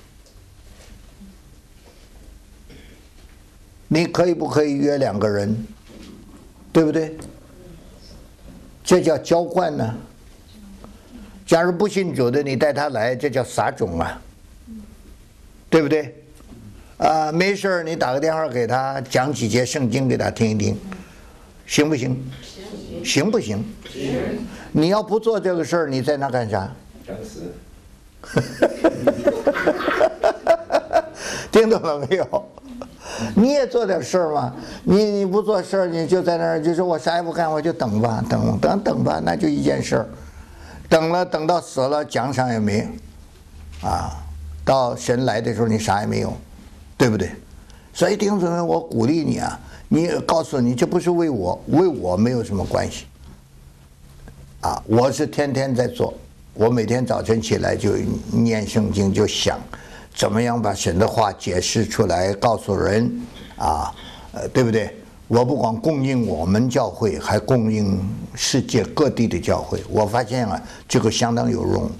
你可以不可以约两个人？对不对？这叫浇灌呢。假如不信主的，你带他来，这叫撒种啊，对不对？啊，没事儿，你打个电话给他，讲几节圣经给他听一听。行不行？行不行？你要不做这个事儿，你在那干啥？ 讲师。 听懂了没有？你也做点事儿嘛。你你不做事儿，你就在那儿就说我啥也不干，我就等吧，等等等吧，那就一件事儿。等了等到死了，奖赏也没，啊，到神来的时候你啥也没有，对不对？所以弟兄姊妹，我鼓励你啊。你告诉你，这不是为我，为我没有什么关系。啊，我是天天在做，我每天早晨起来就念圣经，就想怎么样把神的话解释出来，告诉人，啊，呃，对不对？我不光供应我们教会，还供应世界各地的教会。我发现啊，这个相当有用。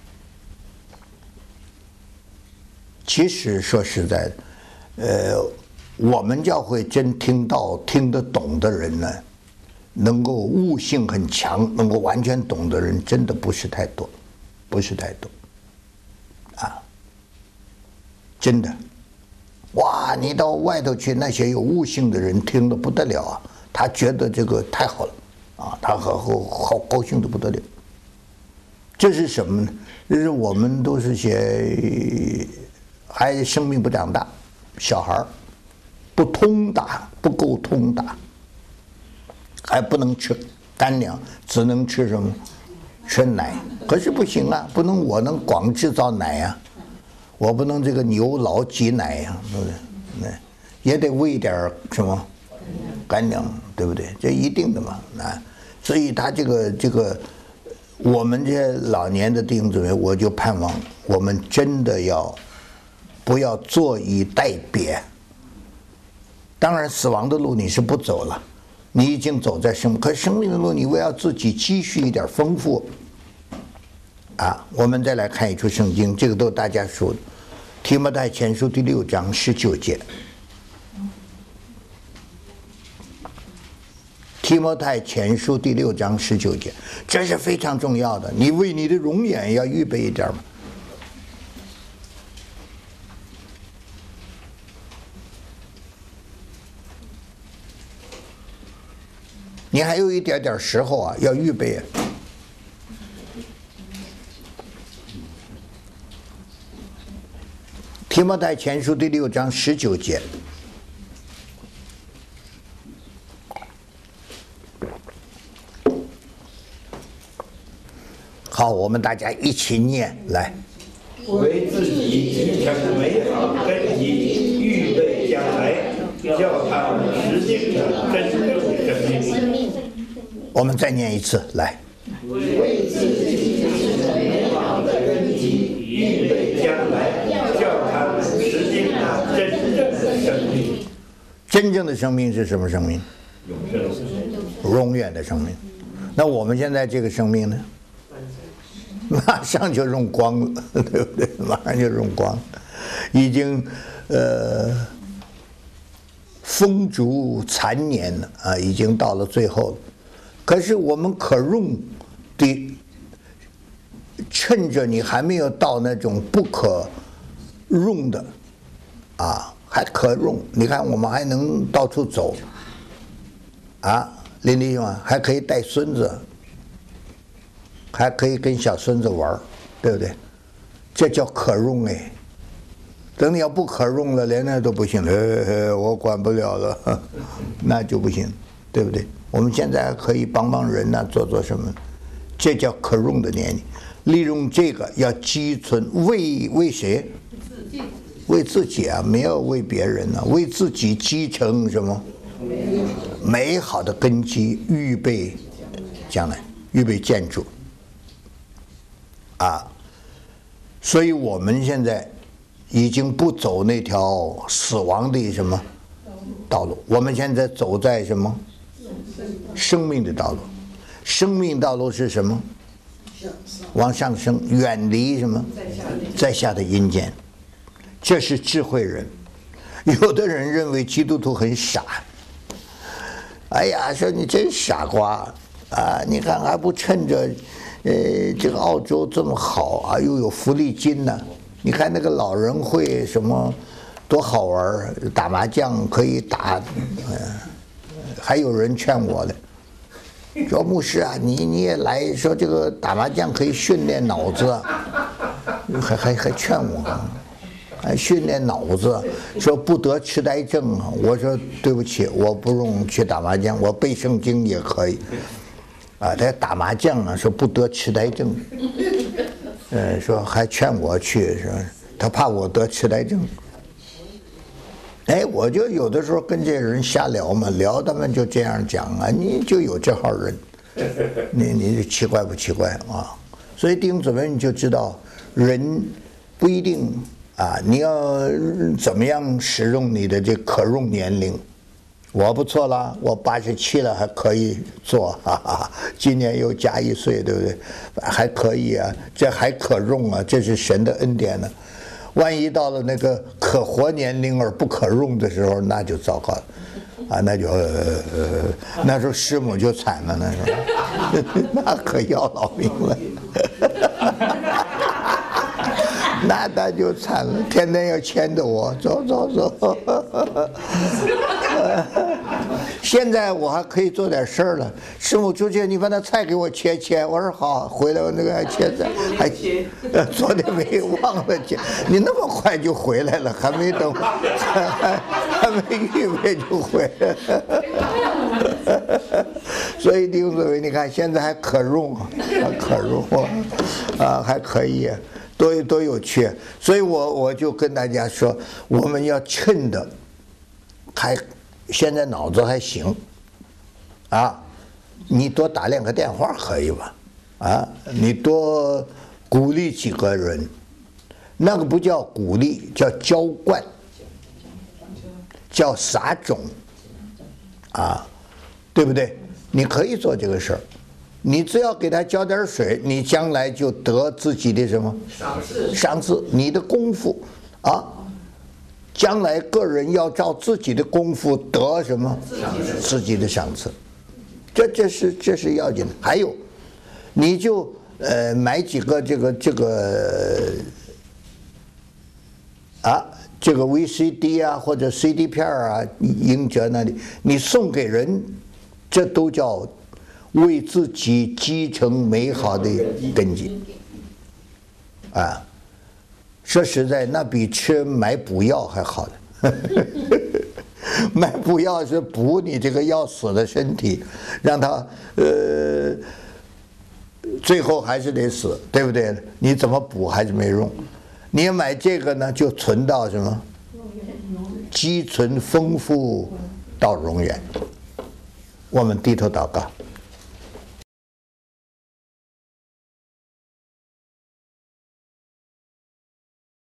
其实说实在的，呃。我们教会真听到听得懂的人呢，能够悟性很强，能够完全懂的人真的不是太多，不是太多，啊，真的，哇！你到外头去，那些有悟性的人听得不得了啊，他觉得这个太好了，啊，他好好好高兴的不得了。这是什么呢？这是我们都是些还生命不长大，小孩儿。不通达，不够通达，还不能吃干粮，只能吃什么？吃奶。可是不行啊，不能我能光制造奶呀、啊，我不能这个牛老挤奶呀、啊，对不对？那也得喂点什么干粮，对不对？这一定的嘛啊。所以他这个这个，我们这些老年的弟兄姊妹，我就盼望我们真的要不要坐以待别。当然，死亡的路你是不走了，你已经走在生，可生命的路你为要自己积蓄一点丰富。啊，我们再来看一处圣经，这个都大家说的，《提摩太前书》第六章十九节，《提摩太前书》第六章十九节，这是非常重要的。你为你的容颜要预备一点嘛， 你还有一点点时候啊，要预备啊。提摩太前书第六章十九节。好，我们大家一起念来。 为自己积成美好根基，预备将来，叫他实践的真正生命。 我们再念一次来。 为自己积成美好的根基，预备将来，叫他们实践的真正的生命。 真正的生命是什么生命？ 永生的生命， 永远的生命。那我们现在这个生命呢？马上就用光了，对不对？马上就用光了，已经呃风烛残年了啊，已经到了最后了。可是我们可用的，趁着你还没有到那种不可用的啊，还可用。你看，我们还能到处走啊，林弟兄啊，还可以带孙子。还可以跟小孙子玩，对不对？这叫可用哎。等你要不可用了，连那都不行了，呃，我管不了了，那就不行，对不对？我们现在可以帮帮人呐、啊，做做什么？这叫可用的年龄。利用这个要积存，为为谁？为自己啊，没有为别人啊，为自己积成什么？美好的根基，预备将来，预备建筑。啊，所以我们现在已经不走那条死亡的什么道路，我们现在走在什么生命的道路。生命道路是什么？往上升，远离什么在下的阴间。这是智慧人。有的人认为基督徒很傻，哎呀，说你真傻瓜啊！你看还不趁着。呃，这个澳洲这么好啊，又有福利金呢、啊。你看那个老人会什么，多好玩！打麻将可以打，呃，还有人劝我的，说牧师啊，你你也来，说这个打麻将可以训练脑子，还还还劝我，还训练脑子，说不得痴呆症。我说对不起，我不用去打麻将，我背圣经也可以。啊，他打麻将啊，说不得痴呆症，呃，说还劝我去，说他怕我得痴呆症。哎，我就有的时候跟这些人瞎聊嘛，聊他们就这样讲啊，你就有这号人，你你奇怪不奇怪啊？所以弟兄姊妹，你就知道人不一定啊，你要怎么样使用你的这可用年龄。我不错了，我八十七了还可以做，哈哈，今年又加一岁，对不对？还可以啊，这还可用啊，这是神的恩典呢。万一到了那个可活年龄而不可用的时候，那就糟糕了，啊，那就呃呃，那时候师母就惨了，那时候，那可要老命了。那那就惨了，天天要牵着我走走走。现在我还可以做点事儿了。师母出去，你把那菜给我切切。我说好，回来我那个还切菜，还呃昨天没忘了切。你那么快就回来了，还没等，还还没预备就回来了。所以弟兄姊妹，你看现在还可用，还可用啊，还可以。多多有趣，所以我我就跟大家说，我们要趁的，还现在脑子还行，啊，你多打两个电话可以吧？啊，你多鼓励几个人，那个不叫鼓励，叫浇灌，叫撒种，啊，对不对？你可以做这个事儿。你只要给他浇点水，你将来就得自己的什么赏赐？ 赏赐，你的功夫啊，将来个人要照自己的功夫得什么自己的赏赐，这这是这是要紧的。还有，你就呃买几个这个这个啊这个 V C D 啊或者 C D 片啊，英哲那里你送给人。 这都叫为自己积成美好的根基。啊，说实在，那比吃买补药还好呢。买补药是补你这个要死的身体，让他呃最后还是得死，对不对？你怎么补还是没用。你买这个呢，就存到什么？积存丰富到永远。我们低头祷告。